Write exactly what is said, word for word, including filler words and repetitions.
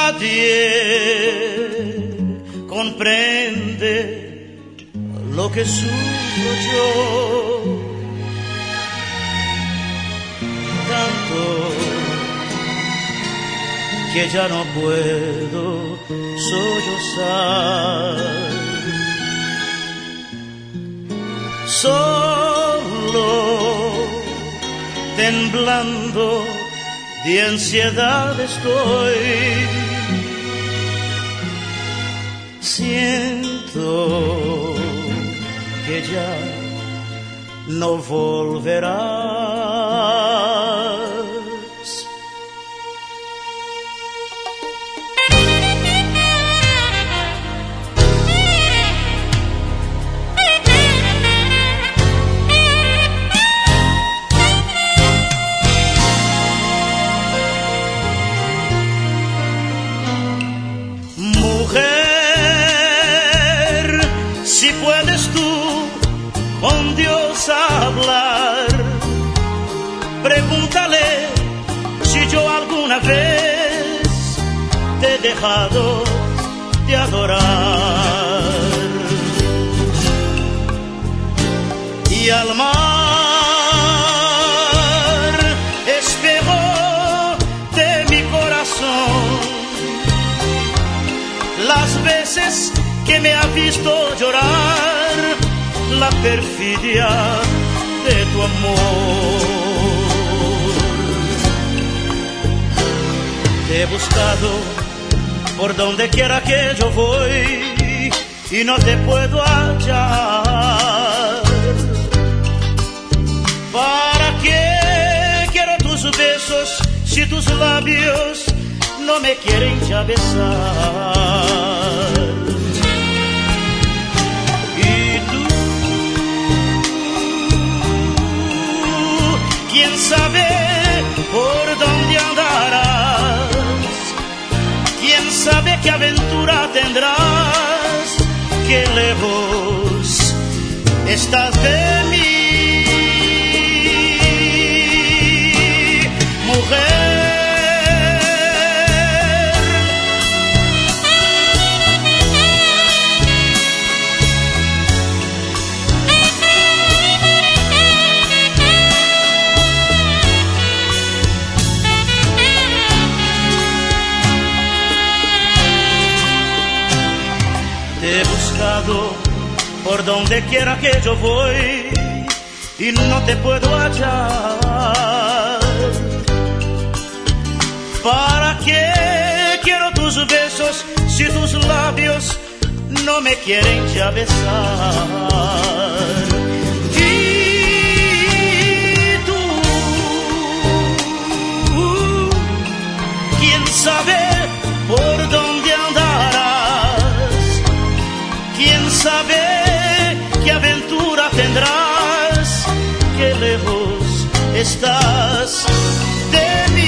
Nadie comprende lo que sufro yo, tanto que ya no puedo sollozar. Solo temblando de ansiedad estoy. Siento que ya no volverás. Si puedes tú con Dios hablar, pregúntale si yo alguna vez te he dejado de adorar. Y al mar, espejo de mi corazón, las veces que me ha visto llorar, la perfidia de tu amor. Te he buscado por donde quiera que yo voy y no te puedo hallar. ¿Para qué quiero tus besos si tus labios no me quieren ya besar? ¿Quién sabe por dónde andarás? ¿Quién sabe qué aventura tendrás? Qué lejos estás de mí, mujer. Te he buscado por donde quiera que yo voy y no te puedo hallar. ¿Para qué quiero tus besos si tus labios no me quieren ya besar? Y tú, ¿quién sabe por dónde andarás? ¿Quién sabe qué aventura tendrás? Qué lejos estás de mí.